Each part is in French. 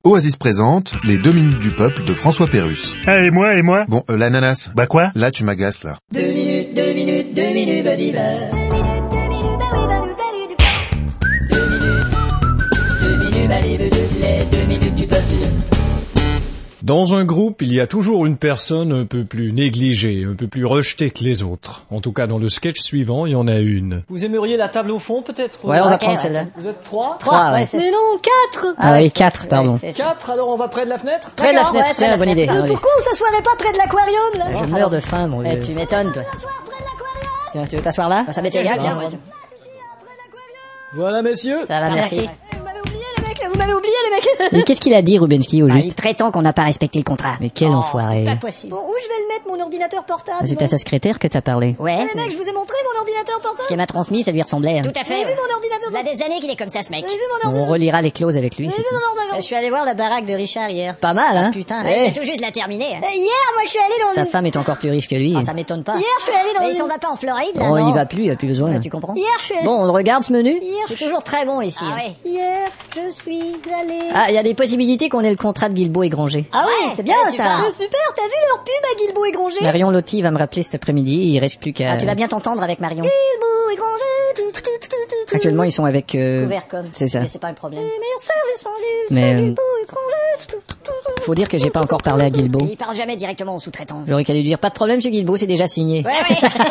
Oasis présente les 2 minutes du peuple de François Pérusse. Ah, et moi? Bon, l'ananas. Bah quoi? Là, tu m'agaces, là. 2 minutes, badiba. 2 minutes, badiba, les 2 minutes du peuple. Dans un groupe, il y a toujours une personne un peu plus négligée, un peu plus rejetée que les autres. En tout cas, dans le sketch suivant, il y en a une. Vous aimeriez la table au fond, peut-être? Ouais, on va prendre celle-là. Vous êtes 3? 3, ouais. Mais non, 4. Ah oui, 4, pardon. 4, alors on va près de la fenêtre? Près de la fenêtre, tiens, bonne idée. Pourquoi on s'assoirait pas près de l'aquarium, là? Je meurs de faim, mon vieux. Tu m'étonnes, toi. S'asseoir près de l'aquarium. Tiens, tu veux t'asseoir là? Ça m'est égal, bien. Voilà, messieurs. Ça va, merci. Vous m'avez oublié, les mecs. Mais qu'est-ce qu'il a dit, Rubensky, au Il juste? prétend qu'on n'a pas respecté le contrat. Mais quel enfoiré. Pas possible. Bon, où je vais le mettre, mon ordinateur portable? C'est à sa secrétaire que t'as parlé. Ouais. Les mecs, je vous ai montré mon ordinateur Ce portable. qu'elle m'a transmis, ça lui ressemblait. Tout à Vous avez fait. vu mon ordinateur Il y a portable? des années qu'il est comme ça, ce mec. Vous avez vu mon On ordinateur? relira les clauses avec lui. Vous avez c'est vu tout. mon ordinateur? Je suis allé voir la baraque de Richard hier. Pas mal, hein? Putain, Eh, il tout juste la terminer. Hier, moi, je suis allé dans sa une... femme est encore plus riche que lui. Oh, ça m'étonne pas. Hier, je suis allé dans Mais une... si on va pas en Floride, là, Oh, il non. y va plus, il a plus besoin. Tu comprends? Hier, je suis allé... Bon, on le regarde ce menu? C'est toujours très bon ici. Ah ouais. Hier, je suis allé... Ah, il y a des possibilités qu'on ait le contrat de Guilbeault et Granger. Ah ouais, oui, c'est bien, tu ça. parles. Super, t'as vu leur pub à Guilbeault et Granger? Marion Lotti va me rappeler cet après-midi, il reste plus qu'à... Ah, tu vas bien t'entendre avec Marion. Guilbeault et Granger... Actuellement, ils sont avec... Couvert comme. C'est ça. Mais c'est pas un problème. Les meilleurs services en lieu, Mais, c'est Guilbeault et Granger... Faut dire que j'ai pas encore parlé à Guilbeault. Il parle jamais directement aux sous-traitants. J'aurais qu'à lui dire, pas de problème, monsieur Guilbeault, c'est déjà signé. Ouais.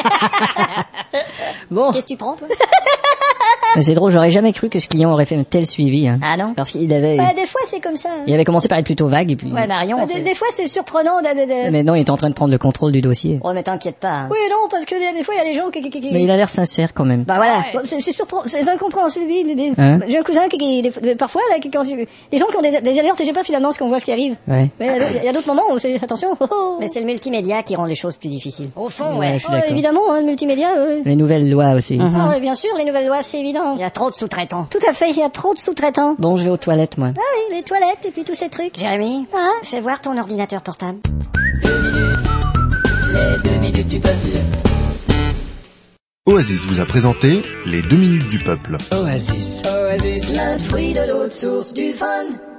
Bon, Qu'est-ce que tu prends, toi? mais c'est drôle, j'aurais jamais cru que ce client aurait fait un tel suivi, hein. Ah non? Parce qu'il avait... Bah, des fois, c'est comme ça. Il avait commencé par être plutôt vague, et puis... Ouais, Marion, on fait... Des fois, c'est surprenant de... Mais non, il est en train de prendre le contrôle du dossier. Oh, mais t'inquiète pas. Hein. Oui, non, parce que des fois, il y a des gens qui... Mais il a l'air sincère, quand même. Bah voilà, Ouais. Bon, c'est surprenant, c'est incompréhensible. Hein? J'ai un cousin parfois, là, quand les gens qui ont des alertes, je sais pas finalement ce qu'on voit ce qui arrive. Ouais. Mais il y a d'autres moments où c'est, attention, Mais c'est le multimédia qui rend les choses plus difficiles. Au fond, Ouais, ouais. je suis d'accord. évidemment, hein, le multimédia, Les nouvelles lois aussi. Ah, bien sûr, les nouvelles lois, c'est évident. Il y a trop de sous-traitants. Tout à fait, il y a trop de sous-traitants. Bon, je vais aux toilettes, moi. Ah oui, les toilettes et puis tous ces trucs. Jérémy, Hein? fais voir ton ordinateur portable. Les 2 minutes du peuple. Oasis vous a présenté les 2 minutes du peuple. Oasis. Oasis, le fruit de l'autre source du fun.